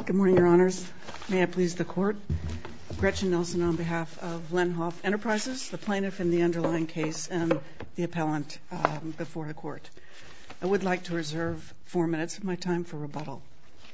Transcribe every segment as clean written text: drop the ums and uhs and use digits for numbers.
Good morning, Your Honors. May I please the Court? Gretchen Nelson on behalf of Lenhoff Enterprises, the plaintiff in the underlying case and the appellant before the Court. I would like to reserve 4 minutes of my time for rebuttal.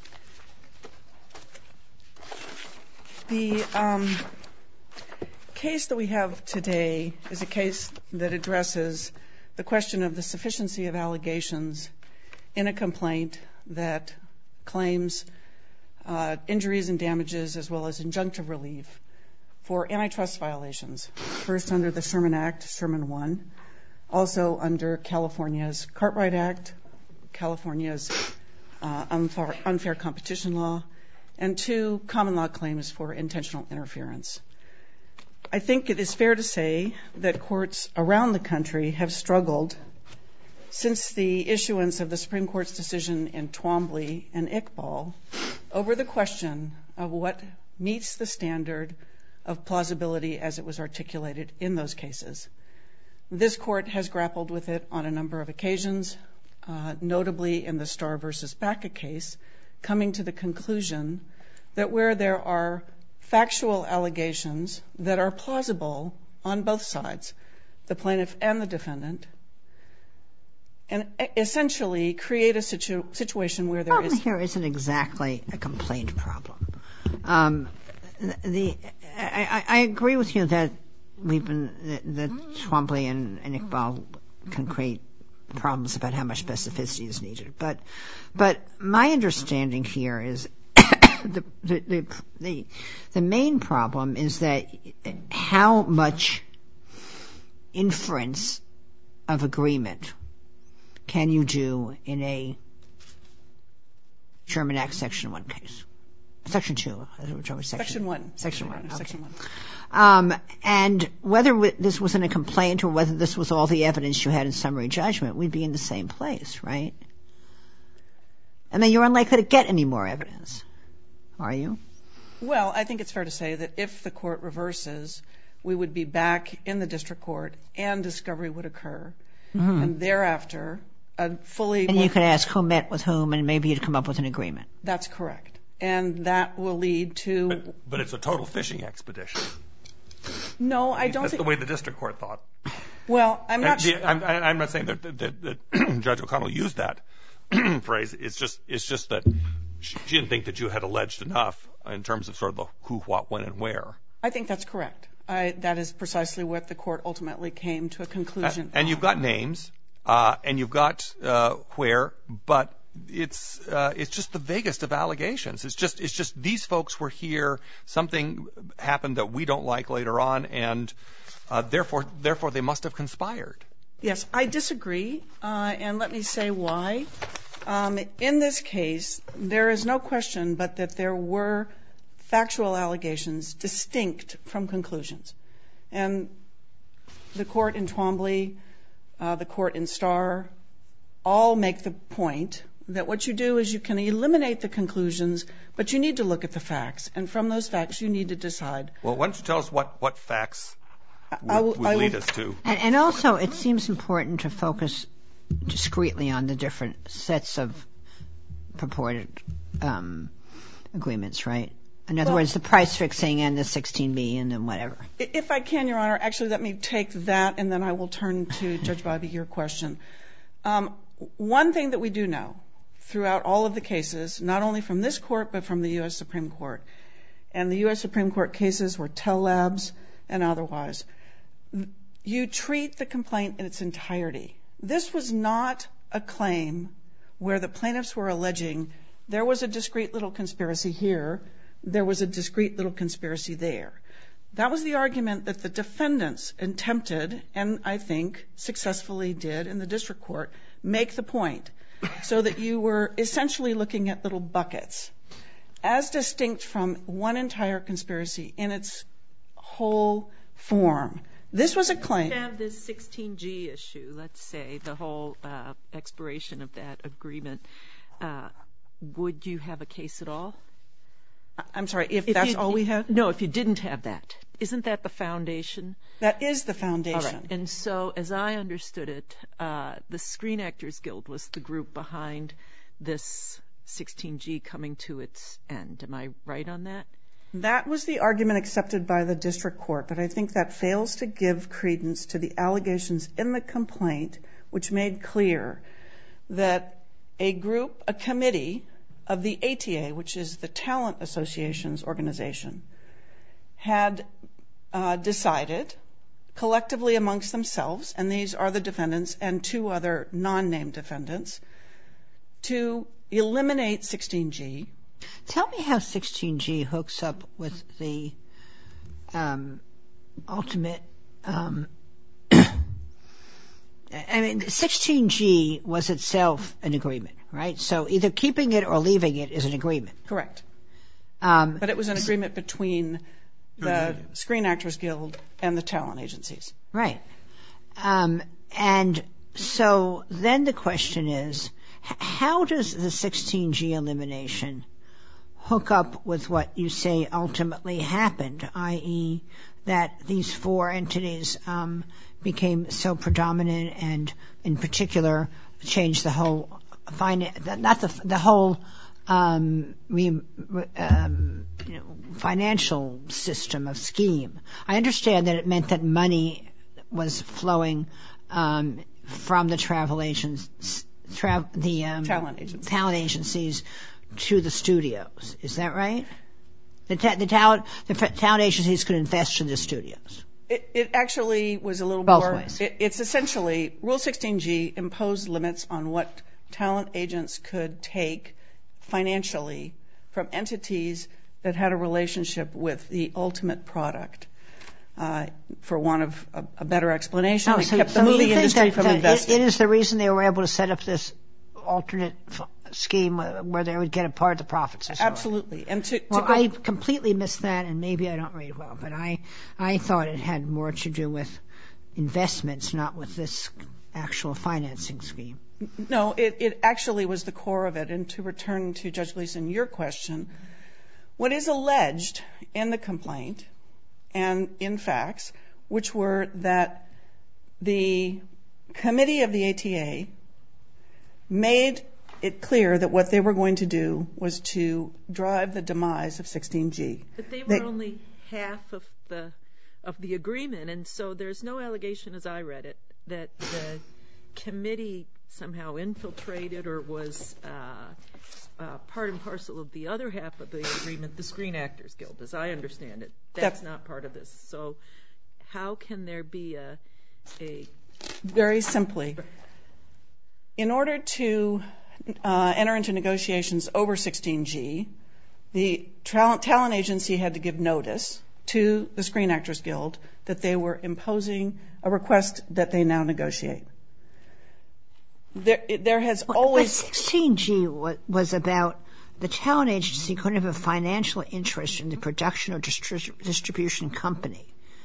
The case that we have today is a case that addresses the question of the sufficiency of allegations in a complaint that claims injuries and damages as well as injunctive relief for antitrust violations, first under the Sherman Act, Sherman 1, also under California's Cartwright Act, California's unfair competition law, and 2 common law claims for intentional interference. I think it is fair to say that courts around the country have struggled since the issuance of the Supreme Court's decision in Twombly and Iqbal over the question of what meets the standard of plausibility as it was articulated in those cases. This Court has grappled with it on a number of occasions, notably in the Starr v. Baca case, coming to the conclusion that where there are factual allegations that are plausible on both sides, the plaintiff and the defendant, and essentially create a situation where there is... The problem here isn't exactly a complaint problem. I agree with you that that Twombly and Iqbal can create problems about how much specificity is needed. But my understanding here is the main problem is that how much inference of agreement can you do in a Sherman Act Section 1 case? Section 2. Section 1. Section 1. Okay. Section 1. And whether this was in a complaint or whether this was all the evidence you had in summary judgment, we'd be in the same place, right? I mean, you're unlikely to get any more evidence, are you? Well, I think it's fair to say that if the Court reverses, we would be back in the district court and discovery would occur. Mm-hmm. And thereafter, fully... And you could ask who met with whom and maybe you'd come up with an agreement. That's correct. And that will lead to... But it's a total fishing expedition. No, I don't think... That's the way the district court thought. Well, I'm not... I'm not saying that Judge O'Connell used that phrase. It's just that she didn't think that you had alleged enough in terms of sort of the who, what, when, and where. I think that's correct. That is precisely what the Court ultimately came to a conclusion. And you've got names, and you've got where, but it's just the vaguest of allegations. It's just these folks were here, something happened that we don't like later on, and therefore they must have conspired. Yes, I disagree, and let me say why. In this case, there is no question but that there were factual allegations distinct from conclusions. And the Court in Twombly, the Court in Starr, all make the point that what you do is you can eliminate the conclusions, but you need to look at the facts. And from those facts, you need to decide. Well, why don't you tell us what facts would lead us to? And also, it seems important to focus discreetly on the different sets of purported agreements, right? In other words, the price fixing and the 16B and then whatever. If I can, Your Honor, actually let me take that and then I will turn to Judge Bobby, your question. One thing that we do know throughout all of the cases, not only from this Court but from the U.S. Supreme Court, and the U.S. Supreme Court cases were Tell Labs and otherwise, you treat the complaint in its entirety. This was not a claim where the plaintiffs were alleging there was a discrete little conspiracy here, there was a discrete little conspiracy there. That was the argument that the defendants attempted, and I think successfully did in the district court, make the point, so that you were essentially looking at little buckets, as distinct from one entire conspiracy in its whole form. This was a claim. If you have this 16G issue, let's say, the whole expiration of that agreement, would you have a case at all? I'm sorry, if that's all we have? No, if you didn't have that. Isn't that the foundation? That is the foundation. All right. And so, as I understood it, the Screen Actors Guild was the group behind this 16G coming to its end. Am I right on that? That was the argument accepted by the district court, but I think that fails to give credence to the allegations in the complaint, which made clear that a committee of the ATA, which is the Talent Association's organization, had decided collectively amongst themselves, and these are the defendants and two other non-named defendants, to eliminate 16G. Tell me how 16G hooks up with the ultimate. I mean, 16G was itself an agreement, right? So either keeping it or leaving it is an agreement. Correct. But it was an agreement between the Screen Actors Guild and the talent agencies. Right. And so then the question is, how does the 16G elimination hook up with what you say ultimately happened, i.e. that these four entities became so predominant and in particular changed the whole financial system of scheme? I understand that it meant that money was flowing from the talent agencies to the studios. Is that right? The talent agencies could invest in the studios. It actually was a little both more. Ways. It's essentially Rule 16G imposed limits on what talent agents could take financially from entities that had a relationship with the ultimate product. For want of a better explanation, it kept the movie industry from investing. It is the reason they were able to set up this alternate scheme where they would get a part of the profits. Absolutely. I completely missed that, and maybe I don't read well, but I thought it had more to do with investments, not with this actual financing scheme. No, it actually was the core of it. And to return to Judge Gleeson, your question, what is alleged in the complaint and in facts, which were that the committee of the ATA made it clear that what they were going to do was to drive the demise of 16G. But they were only half of the agreement, and so there's no allegation, as I read it, that the committee somehow infiltrated or was part and parcel of the other half of the agreement, the Screen Actors Guild, as I understand it. That's not part of this. So how can there be a... Very simply, in order to enter into negotiations over 16G, the talent agency had to give notice to the Screen Actors Guild that they were imposing a request that they now negotiate. There has always... But 16G was about the talent agency couldn't have a financial interest in the production or distribution company.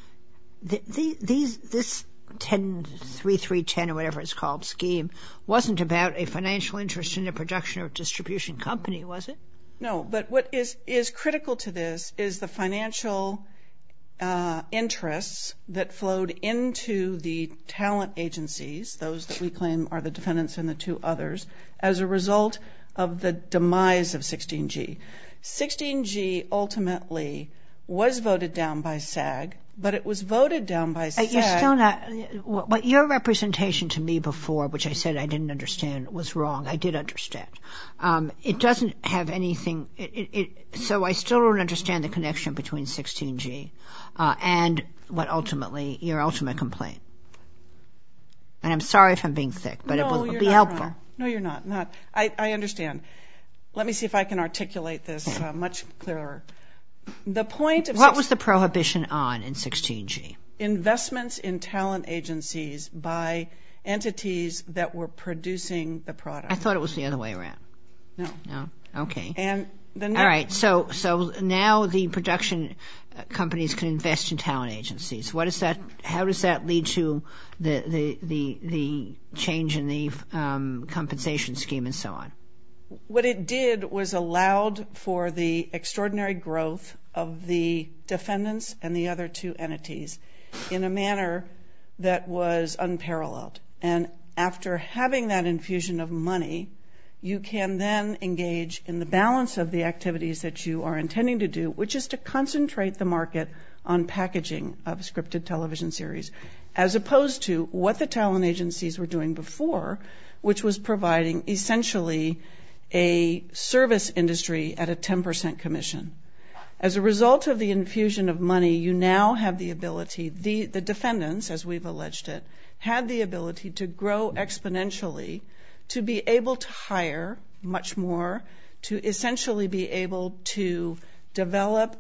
This 3310 or whatever it's called scheme wasn't about a financial interest in the production or distribution company, was it? No, but what is critical to this is the financial interests that flowed into the talent agencies, those that we claim are the defendants and the two others, as a result of the demise of 16G. 16G ultimately was voted down by SAG, but it was voted down by SAG. You're still not... What your representation to me before, which I said I didn't understand, was wrong. I did understand. It doesn't have anything... So I still don't understand the connection between 16G and what ultimately, your ultimate complaint. And I'm sorry if I'm being thick, but it will be helpful. No, you're not. I understand. Let me see if I can articulate this much clearer. The point of... What was the prohibition on in 16G? Investments in talent agencies by entities that were producing the product. I thought it was the other way around. No. Okay. And the all right. So now the production companies can invest in talent agencies. What is that? How does that lead to the change in the compensation scheme and so on? What it did was allowed for the extraordinary growth of the defendants and the other two entities in a manner that was unparalleled. And after having that infusion of money, you can then engage in the balance of the activities that you are intending to do, which is to concentrate the market on packaging of scripted television series, as opposed to what the talent agencies were doing before, which was providing essentially a service industry at a 10% commission. As a result of the infusion of money, you now have the ability, the defendants, as we've alleged it, had the ability to grow exponentially, to be able to hire much more, to essentially be able to develop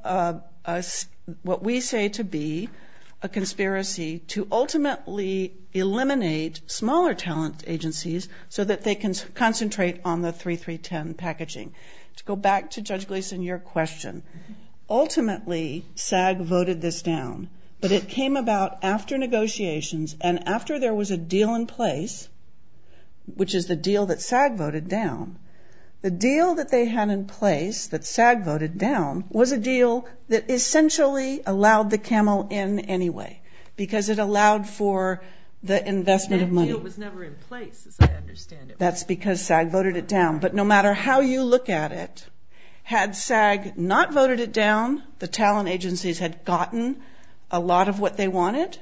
what we say to be a conspiracy to ultimately eliminate smaller talent agencies so that they can concentrate on the 3310 packaging. To go back to Judge Gleeson, your question, ultimately SAG voted this down, but it came about after negotiations and after there was a deal in place, which is the deal that SAG voted down. The deal that they had in place that SAG voted down was a deal that essentially allowed the camel in anyway, because it allowed for the investment of money. That deal was never in place, as I understand it. That's because SAG voted it down. But no matter how you look at it, had SAG not voted it down, the talent agencies had gotten a lot of what they wanted.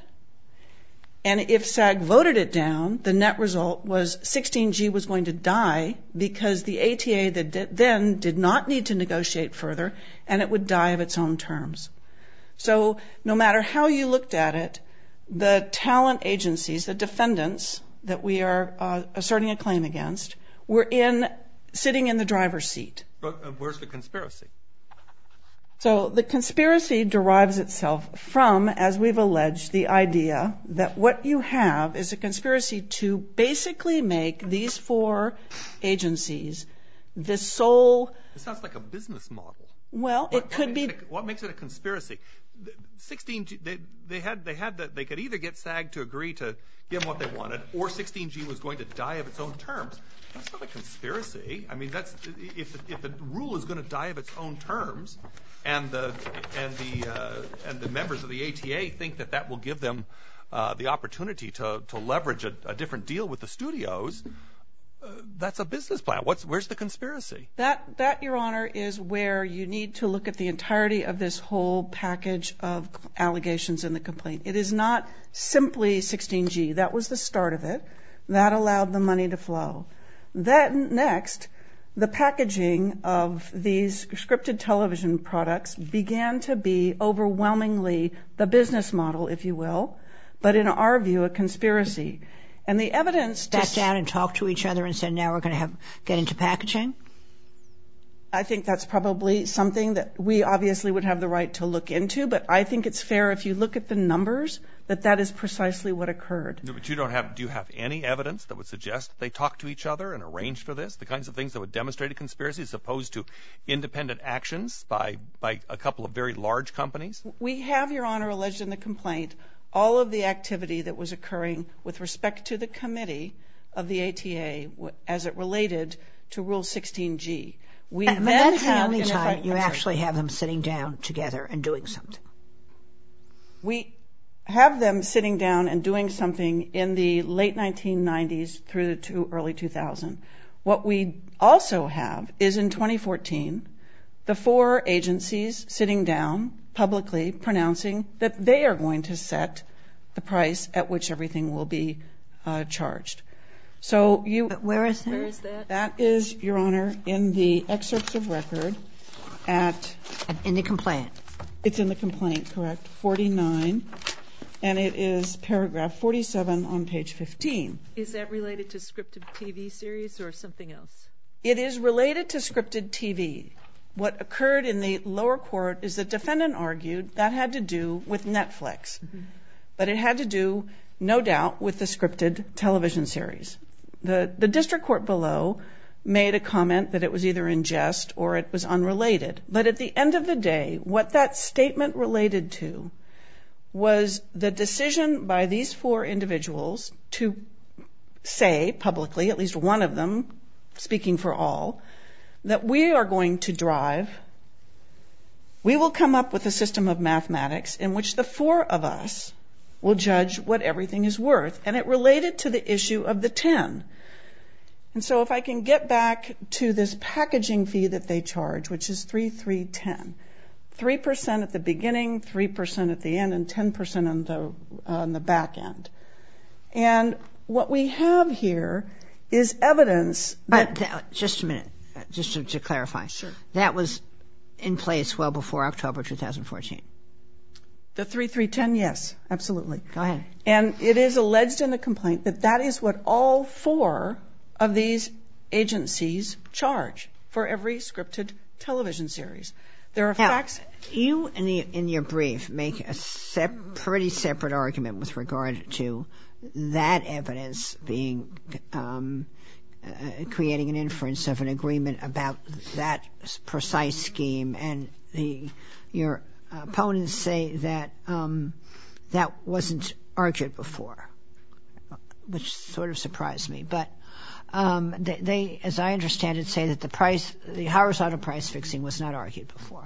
And if SAG voted it down, the net result was 16G was going to die because the ATA then did not need to negotiate further, and it would die of its own terms. So no matter how you looked at it, the talent agencies, the defendants that we are asserting a claim against, were sitting in the driver's seat. But where's the conspiracy? So the conspiracy derives itself from, as we've alleged, the idea that what you have is a conspiracy to basically make these four agencies the sole... It sounds like a business model. Well, it could be... What makes it a conspiracy? 16G, they could either get SAG to agree to give them what they wanted, or 16G was going to die of its own terms. That's not a conspiracy. I mean, if the rule is going to die of its own terms, and the members of the ATA think that will give them the opportunity to leverage a different deal with the studios, that's a business plan. Where's the conspiracy? That, Your Honor, is where you need to look at the entirety of this whole package of allegations in the complaint. It is not simply 16G. That was the start of it. That allowed the money to flow. Then next, the packaging of these scripted television products began to be overwhelmingly the business model, if you will, but in our view, a conspiracy. And the evidence... Sat down and talked to each other and said, now we're going to get into packaging? I think that's probably something that we obviously would have the right to look into, but I think it's fair if you look at the numbers that is precisely what occurred. No, but do you have any evidence that would suggest that they talked to each other and arranged for this, the kinds of things that would demonstrate a conspiracy as opposed to independent actions by a couple of very large companies? We have, Your Honor, alleged in the complaint all of the activity that was occurring with respect to the committee of the ATA as it related to Rule 16G. That's the only time you actually have them sitting down together and doing something. We have them sitting down and doing something in the late 1990s through the early 2000s. What we also have is in 2014, the four agencies sitting down publicly pronouncing that they are going to set the price at which everything will be charged. So where is that? Where is that? That is, Your Honor, in the excerpts of record in the complaint. It's in the complaint, correct, 49, and it is paragraph 47 on page 15. Is that related to scripted TV series or something else? It is related to scripted TV. What occurred in the lower court is the defendant argued that had to do with Netflix, but it had to do, no doubt, with the scripted television series. The district court below made a comment that it was either in jest or it was unrelated. But at the end of the day, what that statement related to was the decision by these four individuals to say publicly, at least one of them, speaking for all, that we are going to drive, we will come up with a system of mathematics in which the four of us will judge what everything is worth. And it related to the issue of the 10. And so if I can get back to this packaging fee that they charge, which is 3,310, 3% at the beginning, 3% at the end, and 10% on the back end. And what we have here is evidence that... But just a minute, just to clarify. Sure. That was in place well before October 2014. The 3,310, yes, absolutely. Go ahead. And it is alleged in the complaint that that is what all 4 of these agencies charge for every scripted television series. There are facts. You, in your brief, make a pretty separate argument with regard to that evidence being creating an inference of an agreement about that precise scheme, and your opponents say that that wasn't argued before, which sort of surprised me. But they, as I understand it, say that the horizontal price fixing was not argued before.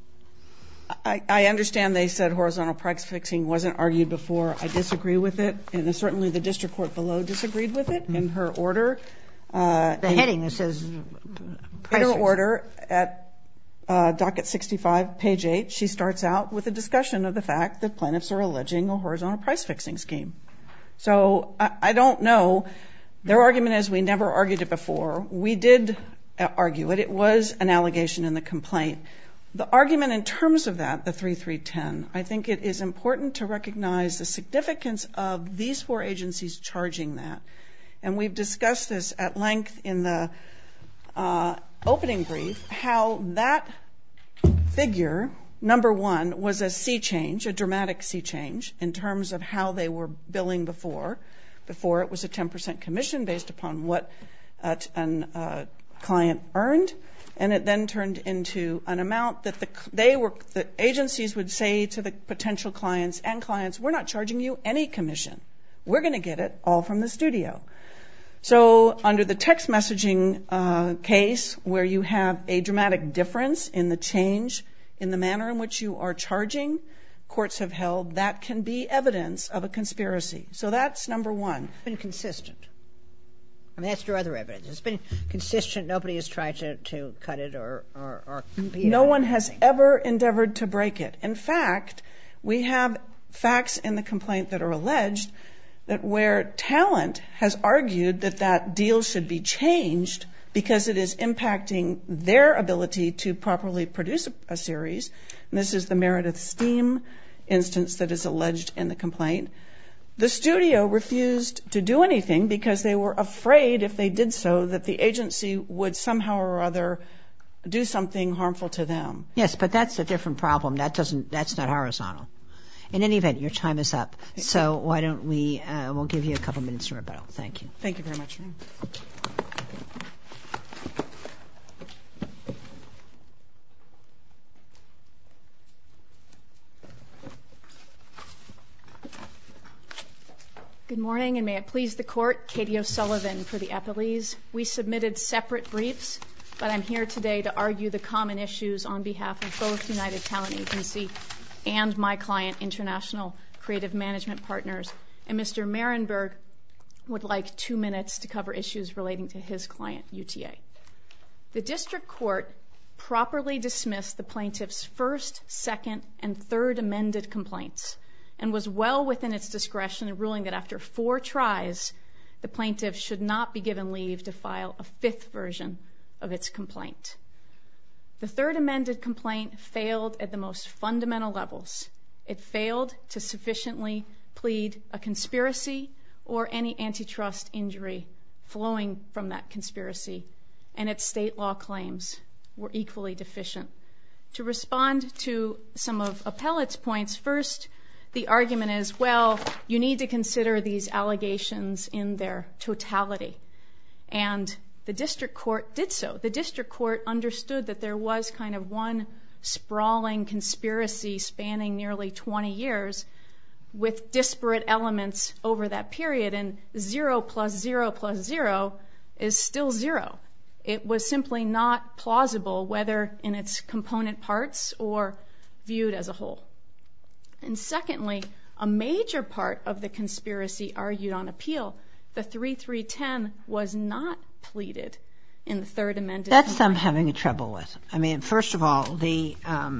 I understand they said horizontal price fixing wasn't argued before. I disagree with it, and certainly the district court below disagreed with it in her order. The heading that says price in her fixing. order at docket 65, page 8, she starts out with a discussion of the fact that plaintiffs are alleging a horizontal price fixing scheme. So I don't know. Their argument is we never argued it before. We did argue it. It was an allegation in the complaint. The argument in terms of that, the 3,310, I think it is important to recognize the significance of these 4 agencies charging that. And we've discussed this at length in the opening brief, how that figure, number 1, was a sea change, a dramatic sea change in terms of how they were billing before. Before it was a 10% commission based upon what a client earned, and it then turned into an amount that the agencies would say to the potential clients and clients, we're not charging you any commission. We're going to get it all from the studio. So under the text messaging case, where you have a dramatic difference in the change in the manner in which you are charging, courts have held that can be evidence of a conspiracy. So that's number 1. It's been consistent. I mean, that's your other evidence. It's been consistent. Nobody has tried to cut it or compete. No one has ever endeavored to break it. In fact, we have facts in the complaint that are alleged that where talent has argued that that deal should be changed because it is impacting their ability to properly produce a series, and this is the Meredith Steam instance that is alleged in the complaint, the studio refused to do anything because they were afraid if they did so that the agency would somehow or other do something harmful to them. Yes, but that's a different problem. That's not horizontal. In any event, your time is up. So why don't we'll give you a couple minutes to rebuttal. Thank you. Thank you very much. Good morning, and may it please the Court, Katie O'Sullivan for the appellees. We submitted separate briefs, but I'm here today to argue the common issues on behalf of both United Talent Agency and my client, International Creative Management Partners. And Mr. Marenberg would like 2 minutes to cover issues relating to his client, UTA. The district court properly dismissed the plaintiff's first, second, and third amended complaints and was well within its discretion in ruling that after 4 tries, the plaintiff should not be given leave to file a 5th version of its complaint. The third amended complaint failed at the most fundamental levels. It failed to sufficiently plead a conspiracy or any antitrust injury flowing from that conspiracy, and its state law claims were equally deficient. To respond to some of Appellate's points, first, the argument is, well, you need to consider these allegations in their totality. And the district court did so. The district court understood that there was kind of one sprawling conspiracy spanning nearly 20 years with disparate elements over that period, and 0 plus 0 plus 0 is still 0. It was simply not plausible, whether in its component parts or viewed as a whole. And secondly, a major part of the conspiracy argued on appeal, the 3.310, was not pleaded in the third amended That's complaint. I'm having trouble with. I mean, first of all, it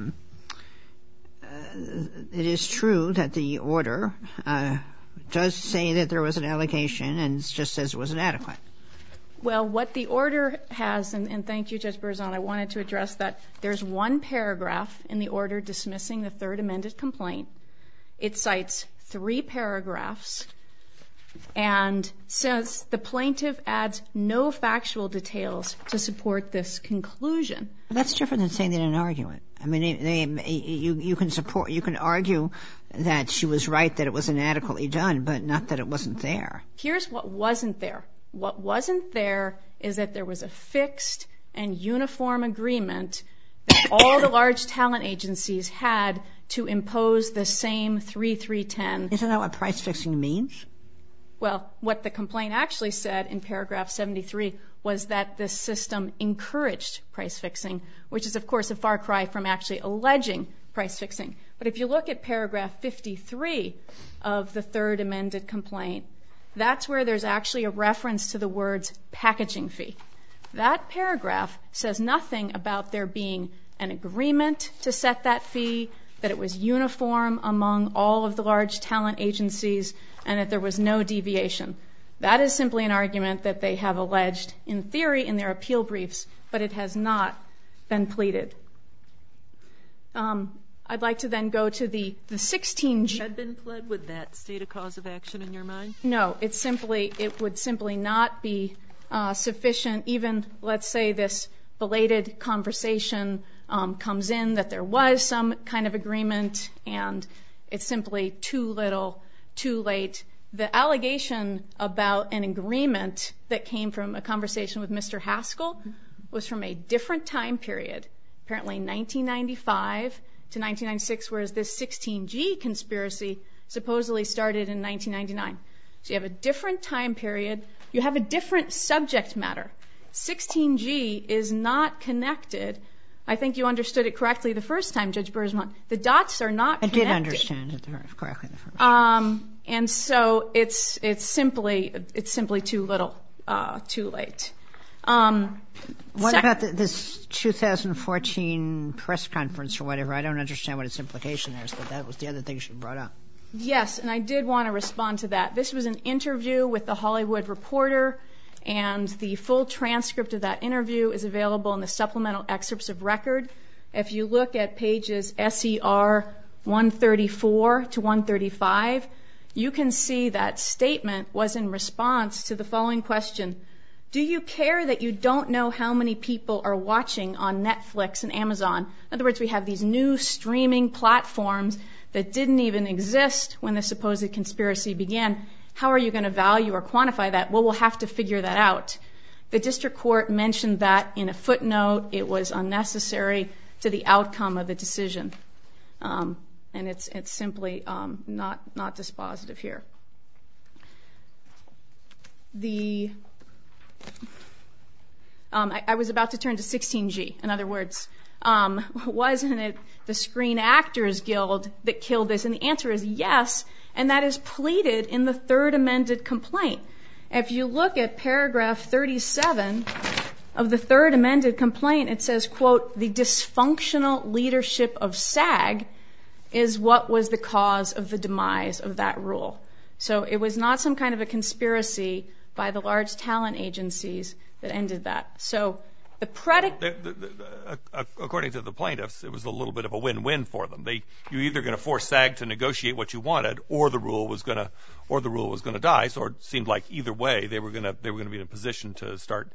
is true that the order does say that there was an allegation and it just says it was inadequate. Well, what the order has, and thank you, Judge Berzon, I wanted to address that. There's one paragraph in the order dismissing the third amended complaint. It cites 3 paragraphs and says the plaintiff adds no factual details to support this conclusion. That's different than saying they didn't argue it. I mean, you can argue that she was right that it was inadequately done, but not that it wasn't there. Here's what wasn't there. What wasn't there is that there was a fixed and uniform agreement that all the large talent agencies had to impose the same 3-3-10. Isn't that what price fixing means? Well, what the complaint actually said in paragraph 73 was that this system encouraged price fixing, which is, of course, a far cry from actually alleging price fixing. But if you look at paragraph 53 of the third amended complaint, that's where there's actually a reference to the words packaging fee. That paragraph says nothing about there being an agreement to set that fee, that it was uniform among all of the large talent agencies, and that there was no deviation. That is simply an argument that they have alleged in theory in their appeal briefs, but it has not been pleaded. I'd like to then go to the 16G. Had been pled, would that state a cause of action in your mind? No, it would simply not be sufficient. Even, let's say, this belated conversation comes in that there was some kind of agreement, and it's simply too little, too late. The allegation about an agreement that came from a conversation with Mr. Haskell was from a different time period, apparently 1995 to 1996, whereas this 16G conspiracy supposedly started in 1999. So you have a different time period. You have a different subject matter. 16G is not connected. I think you understood it correctly the first time, Judge Berzon. The dots are not connected. I did understand it correctly the first time. And so it's simply too little, too late. What about this 2014 press conference or whatever? I don't understand what its implication is, but that was the other thing she brought up. Yes, and I did want to respond to that. This was an interview with the Hollywood Reporter, and the full transcript of that interview is available in the supplemental excerpts of record. If you look at pages SER 134 to 135, you can see that statement was in response to the following question: do you care that you don't know how many people are watching on Netflix and Amazon? In other words, we have these new streaming platforms that didn't even exist when the supposed conspiracy began. How are you going to value or quantify that? Well, we'll have to figure that out. The district court mentioned that in a footnote. It was unnecessary to the outcome of the decision. And it's simply not dispositive here. I was about to turn to 16G. In other words, wasn't it the Screen Actors Guild that killed this? And the answer is yes, and that is pleaded in the third amended complaint. If you look at paragraph 37 of the third amended complaint, it says, quote, the dysfunctional leadership of SAG is what was the cause of the demise of that rule. So it was not some kind of a conspiracy by the large talent agencies that ended that. So the predicate... According to the plaintiffs, it was a little bit of a win-win for them. You're either going to force SAG to negotiate what you wanted, or the rule was going to die. So it seemed like either way they were going to be in a position to start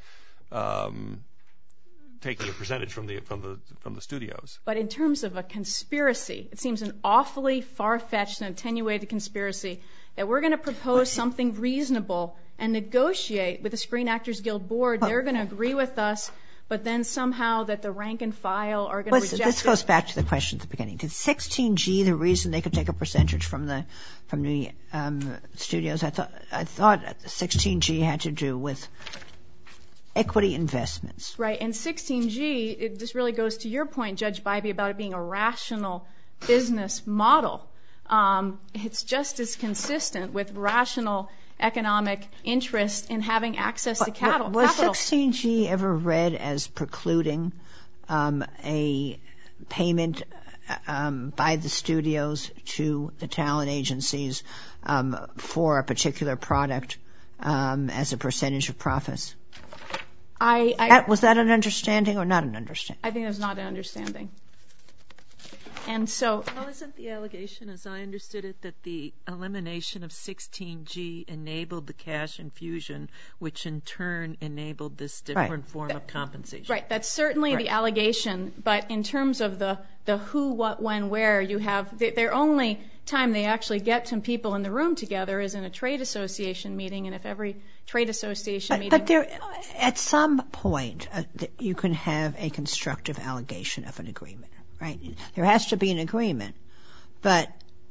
taking a percentage from the studios. But in terms of a conspiracy, it seems an awfully far-fetched and attenuated conspiracy that we're going to propose something reasonable and negotiate with the Screen Actors Guild board. They're going to agree with us, but then somehow that the rank and file are going to reject it. This goes back to the question at the beginning. Did 16G, the reason they could take a percentage from the studios, I thought 16G had to do with equity investments. Right, and 16G, this really goes to your point, Judge Bybee, about it being a rational business model. It's just as consistent with rational economic interest in having access to capital. Was 16G ever read as precluding a payment by the studios to the talent agencies for a particular product as a percentage of profits? Was that an understanding or not an understanding? I think it was not an understanding. And so... Well, isn't the allegation, as I understood it, that the elimination of 16G enabled the cash infusion, which in turn enabled this different form of compensation? Right. That's certainly the allegation. But in terms of the who, what, when, where, you have... Their only time they actually get some people in the room together is in a trade association meeting, and if every trade association meeting... But there, at some point, you can have a constructive allegation of an agreement. Right. There has to be an agreement, but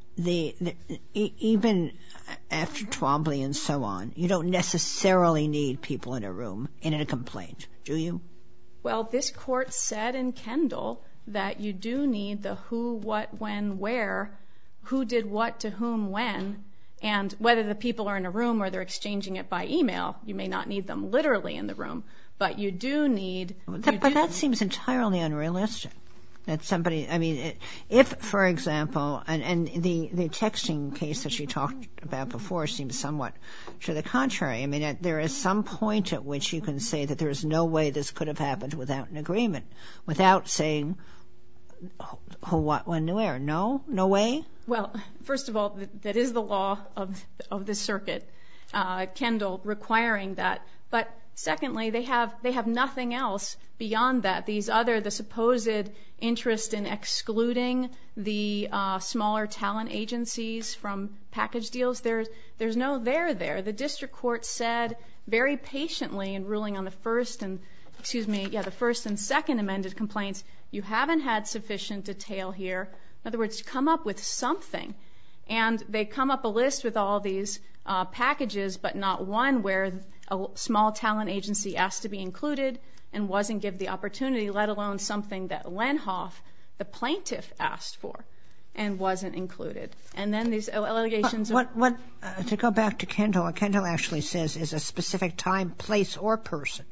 even after Twombly and so on, you don't necessarily need people in a room in a complaint, do you? Well, this court said in Kendall that you do need the who, what, when, where, who did what to whom when, and whether the people are in a room or they're exchanging it by email. You may not need them literally in the room, but you do need... But that seems entirely unrealistic. That somebody, I mean, if, for example, and the texting case that she talked about before seems somewhat to the contrary. I mean, there is some point at which you can say that there is no way this could have happened without an agreement, without saying who, what, when, where. No way? Well, first of all, that is the law of the circuit, Kendall, requiring that. But secondly, they have nothing else beyond that. The supposed interest in excluding the smaller talent agencies from package deals, there's no there. The district court said very patiently in ruling on the first and second amended complaints, you haven't had sufficient detail here. In other words, come up with something. And they come up a list with all these packages, but not one where a small talent agency asked to be included and wasn't given the opportunity, let alone something that Lenhoff, the plaintiff, asked for and wasn't included. And then these allegations... What to go back to Kendall, what Kendall actually says is a specific time, place, or person.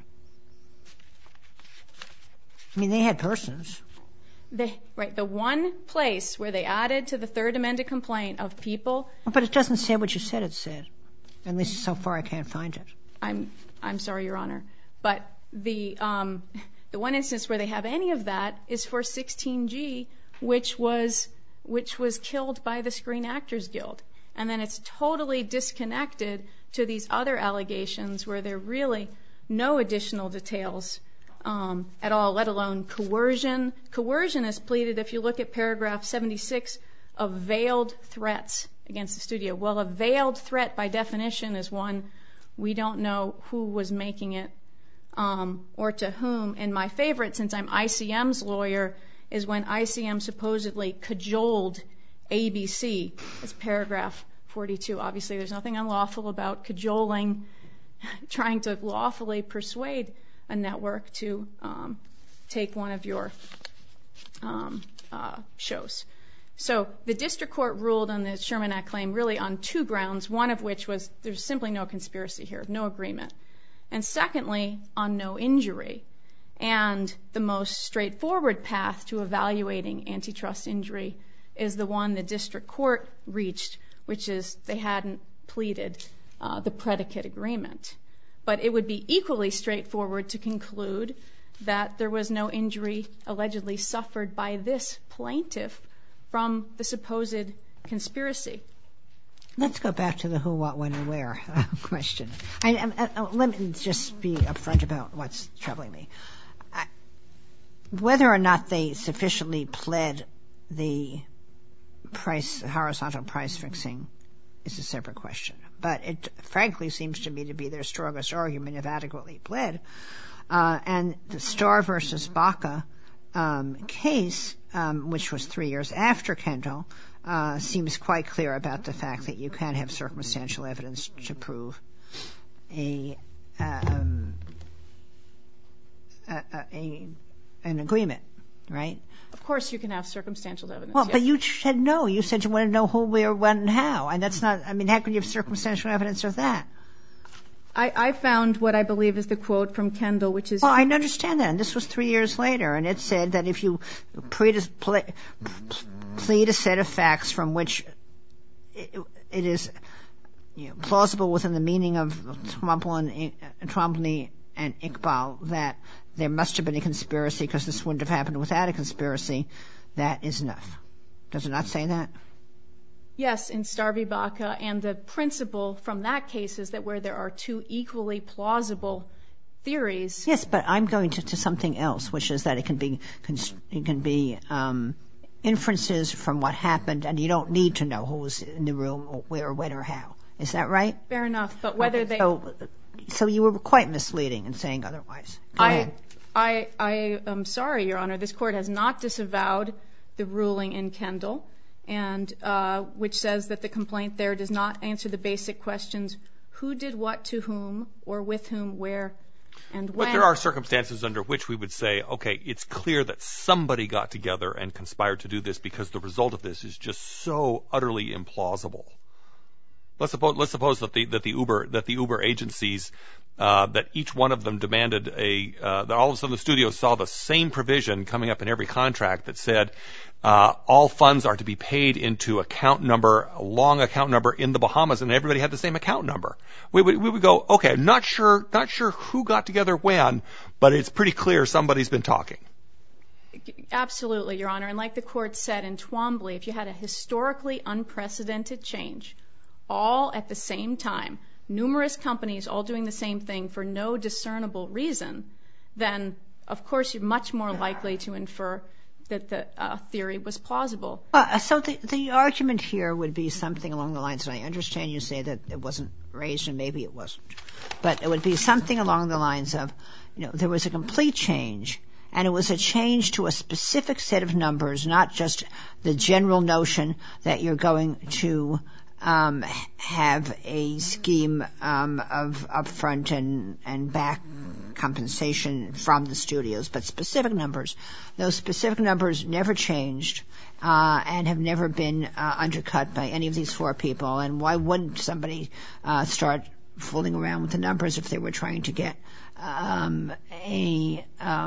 I mean, they had persons. Right, the one place where they added to the third amended complaint of people... But it doesn't say what you said it said. At least so far I can't find it. I'm sorry, Your Honor. But the one instance where they have any of that is for 16G, which was killed by the Screen Actors Guild. And then it's totally disconnected to these other allegations where there are really no additional details at all, let alone coercion. Coercion is pleaded, if you look at paragraph 76, of veiled threats against the studio. Well, a veiled threat by definition is one we don't know who was making it or to whom. And my favorite, since I'm ICM's lawyer, is when ICM supposedly cajoled ABC. It's paragraph 42. Obviously, there's nothing unlawful about cajoling, trying to lawfully persuade a network to take one of your shows. So the district court ruled on the Sherman Act claim really on two grounds, one of which was there's simply no conspiracy here, no agreement. And secondly, on no injury. And the most straightforward path to evaluating antitrust injury is the one the district court reached, which is they hadn't pleaded the predicate agreement. But it would be equally straightforward to conclude that there was no injury allegedly suffered by this plaintiff from the supposed conspiracy. Let's go back to the who, what, when, and where question. Let me just be upfront about what's troubling me. Whether or not they sufficiently pled the horizontal price fixing is a separate question. But it frankly seems to me to be their strongest argument if adequately pled. And the Starr versus Baca case, which was 3 years after Kendall, seems quite clear about the fact that you can have circumstantial evidence to prove an agreement, right? course you can have circumstantial evidence. Well, yes. but you said no. You said you want to know who, where, when, and how. And that's not, I mean, how can you have circumstantial evidence of that? I found what I believe is the quote from Kendall, which is... Well, I understand that. And this was 3 years later. And it said that if you plead a set of facts from which it is plausible within the meaning of Twombly and Iqbal that there must have been a conspiracy because this wouldn't have happened without a conspiracy, that is enough. Does it not say that? Yes, in Starr v. Baca, and the principle from that case is that where there are two equally plausible theories... Yes, but I'm going to something else, which is that it can be inferences from what happened, and you don't need to know who was in the room or where or when or how. Is that right? Fair enough, but whether they... So you were quite misleading in saying otherwise. Go ahead. I am sorry, Your Honor. This Court has not disavowed the ruling in Kendall, and which says that the complaint there does not answer the basic questions: who did what to whom, or with whom, where, and when. But there are circumstances under which we would say, okay, it's clear that somebody got together and conspired to do this because the result of this is just so utterly implausible. Let's suppose that the Uber agencies, that each one of them demanded that all of a sudden the studio saw the same provision coming up in every contract that said all funds are to be paid into a long account number in the Bahamas, and everybody had the same account number. We would go, okay, not sure who got together when, but it's pretty clear somebody's been talking. Absolutely, Your Honor. And like the Court said in Twombly, if you had a historically unprecedented change, all at the same time, numerous companies all doing the same thing for no discernible reason, then of course you're much more likely to infer that the theory was plausible. So the argument here would be something along the lines, and I understand you say that it wasn't raised and maybe it wasn't, but it would be something along the lines of, there was a complete change, and it was a change to a specific set of numbers, not just the general notion that you're going to have a scheme of upfront and back compensation from the studios, but specific numbers. Those specific numbers never changed and have never been undercut by any of these four people. And why wouldn't somebody start fooling around with the numbers if they were trying to get a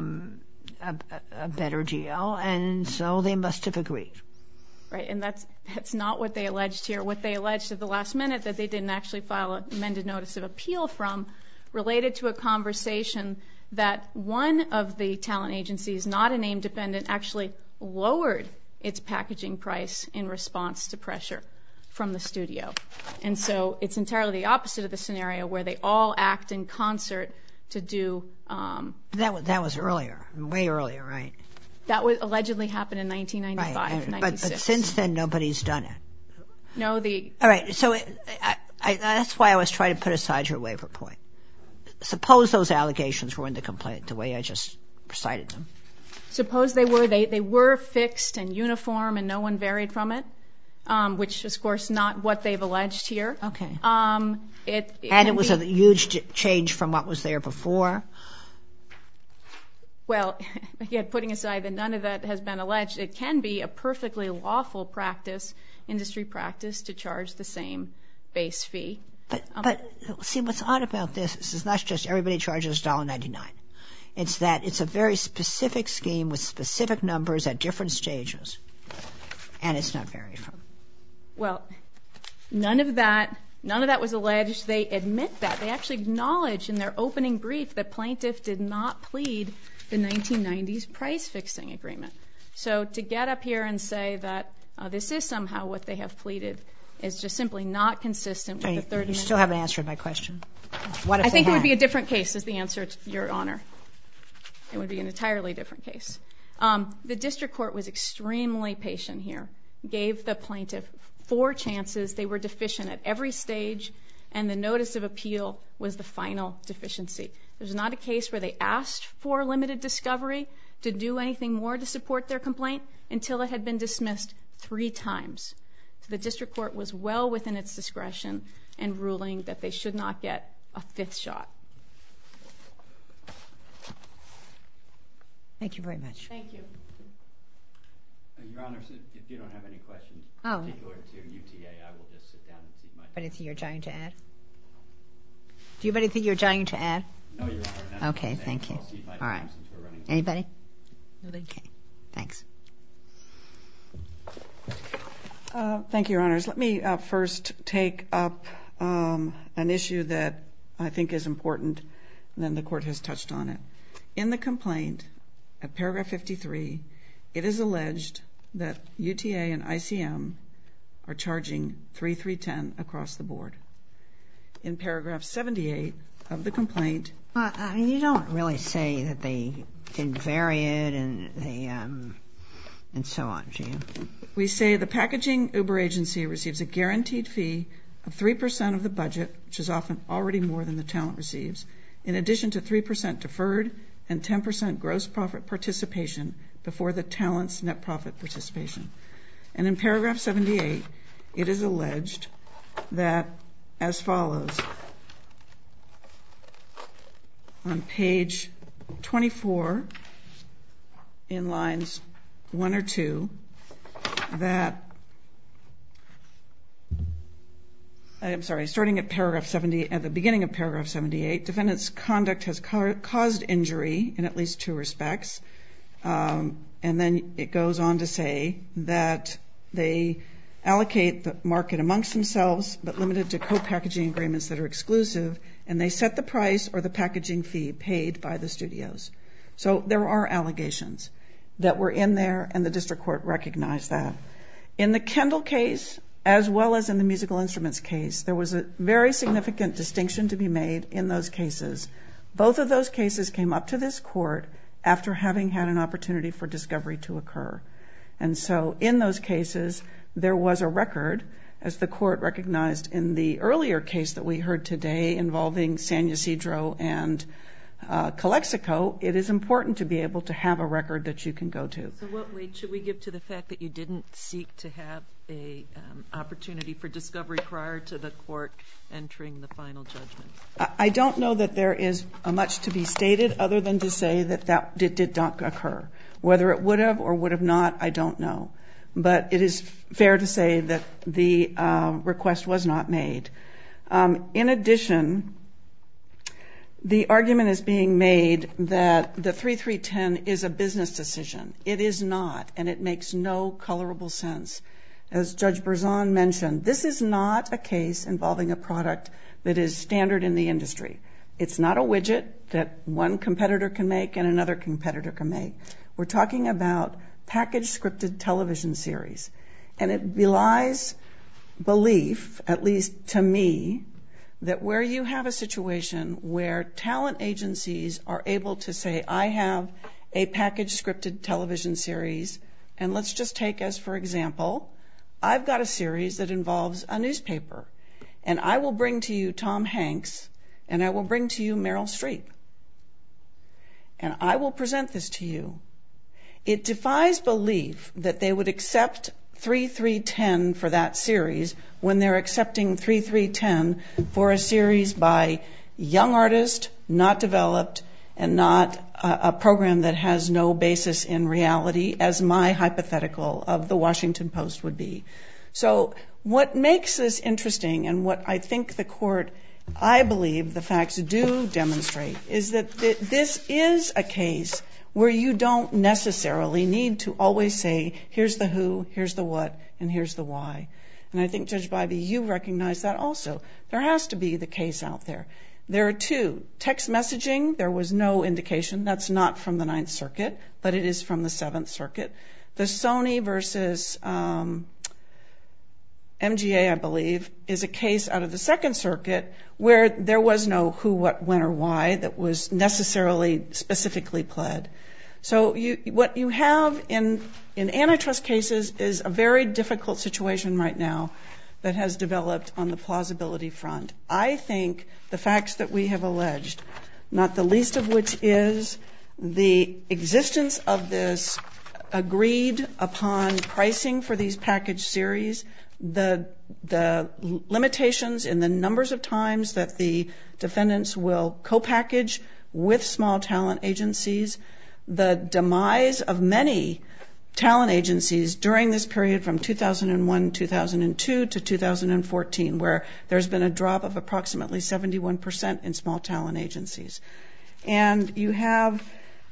better deal? And so they must have agreed. Right, and that's not what they alleged here. What they alleged at the last minute that they didn't actually file an amended notice of appeal from related to a conversation that one of the talent agencies, not a named defendant, actually lowered its packaging price in response to pressure from the studio. And so it's entirely the opposite of the scenario where they all act in concert to do... That was earlier, way earlier, right? That was allegedly happened in 1995, right. 96. But since then, nobody's done it. No, All right, so that's why I was trying to put aside your waiver point. Suppose those allegations were in the complaint, the way I just recited them. Suppose they were. They were fixed and uniform and no one varied from it, which is, of course, not what they've alleged here. Okay. It was a huge change from what was there before? Well, again, putting aside that none of that has been alleged, it can be a perfectly lawful practice, industry practice, to charge the same base fee. But see, what's odd about this is not just everybody charges $1.99. It's that it's a very specific scheme with specific numbers at different stages, and it's not varied from. Well, none of that was alleged. They admit that. They actually acknowledge in their opening brief that plaintiff did not plead the 1990s price fixing agreement. So to get up here and say that this is somehow what they have pleaded is just simply not consistent with the Third Amendment. You still haven't answered my question. I think it would be a different case is the answer, Your Honor. It would be an entirely different case. The district court was extremely patient here, gave the plaintiff 4 chances. They were deficient at every stage, and the notice of appeal was the final deficiency. There's not a case where they asked for limited discovery to do anything more to support their complaint until it had been dismissed 3 times. So the district court was well within its discretion in ruling that they should not get a 5th shot. Thank you very much. Thank you. Honor, if you don't have any questions particular to UTA, I will just sit down and see my time. Anything you're trying to add? Do you have anything you're trying to add? No, Your Honor. Okay, thank you. I'll cede my All time right. since we're running. Anybody? No, thank you. Okay, thanks. Thank you, Your Honors. Let me first take up an issue that I think is important, and then the Court has touched on it. In the complaint, at paragraph 53, it is alleged that UTA and ICM are charging 3,310 across the board. In paragraph 78 of the complaint... I mean, you don't really say that they didn't vary it and so on, do you? We say the packaging Uber agency receives a guaranteed fee of 3% of the budget, which is often already more than the talent receives, in addition to 3% deferred and 10% gross profit participation before the talent's net profit participation. And in paragraph 78, it is alleged that, as follows, on page 24, in lines 1 or 2, that, starting at paragraph 70, at the beginning of paragraph 78, defendant's conduct has caused injury in at least 2 respects. And then it goes on to say that they allocate the market amongst themselves, but limited to co-packaging agreements that are exclusive, and they set the price or the packaging fee paid by the studios. So there are allegations that were in there, and the district court recognized that. In the Kendall case, as well as in the musical instruments case, there was a very significant distinction to be made in those cases. Both of those cases came up to this court after having had an opportunity for discovery to occur. And so in those cases, there was a record, as the court recognized in the earlier case that we heard today involving San Ysidro and Calexico. It is important to be able to have a record that you can go to. So what weight should we give to the fact that you didn't seek to have a opportunity for discovery prior to the court entering the final judgment? I don't know that there is much to be stated other than to say that did not occur. Whether it would have or would have not, I don't know. But it is fair to say that the request was not made. In addition, the argument is being made that the 3.310 is a business decision. It is not, and it makes no colorable sense. As Judge Berzon mentioned, this is not a case involving a product that is standard in the industry. It's not a widget that one competitor can make and another competitor can make. We're talking about packaged scripted television series. And it belies belief, at least to me, that where you have a situation where talent agencies are able to say, I have a packaged scripted television series, and let's just take as for example, I've got a series that involves a newspaper, and I will bring to you Tom Hanks, and I will bring to you Meryl Streep, and I will present this to you. It defies belief that they would accept 3.310 for that series when they're accepting 3.310 for a series by young artist, not developed, and not a program that has no basis in reality, as my hypothetical of the Washington Post would be. So what makes this interesting, and what I think the court, I believe the facts do demonstrate, is that this is a case where you don't necessarily need to always say, here's the who, here's the what, and here's the why. And I think, Judge Bybee, you recognize that also. There has to be the case out there. There are 2. Text messaging, there was no indication. That's not from the Ninth Circuit, but it is from the Seventh Circuit. The Sony versus MGA, I believe, is a case out of the Second Circuit where there was no who, what, when, or why that was necessarily specifically pled. So what you have in antitrust cases is a very difficult situation right now that has developed on the plausibility front. I think the facts that we have alleged, not the least of which is the existence of this agreed upon pricing for these package series, the limitations in the numbers of times that the defendants will co-package with small talent agencies, the demise of many talent agencies during this period from 2001, 2002 to 2014, where there's been a drop of approximately 71% in small talent agencies. And you have,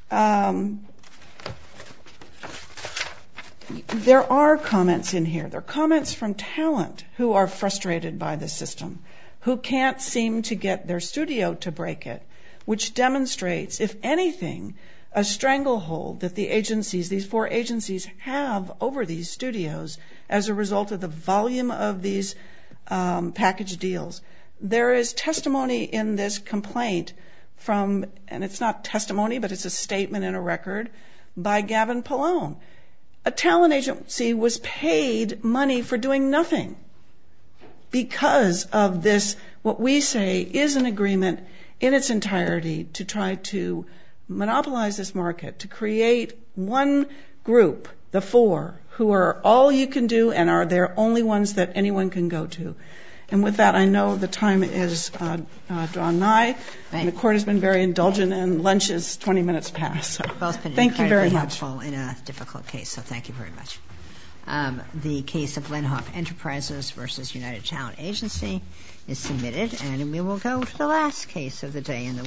there are comments in here. There are comments from talent who are frustrated by the system, who can't seem to get their studio to break it, which demonstrates, if anything, a stranglehold that the agencies, these 4 agencies, have over these studios as a result of the volume of these package deals. There is testimony in this complaint from, and it's not testimony, but it's a statement in a record, by Gavin Pallone. A talent agency was paid money for doing nothing because of this, what we say is an agreement in its entirety to try to monopolize this market, to create one group, the 4, who are all you can do and are their only ones that anyone can go to. And with that, I know the time is drawn nigh, and the court has been very indulgent, and lunch is 20 minutes past. So thank you very much. Helpful in a difficult case, so thank you very much. The case of Lenhoff Enterprises versus United Talent Agency is submitted, and we will go to the last case of the day in the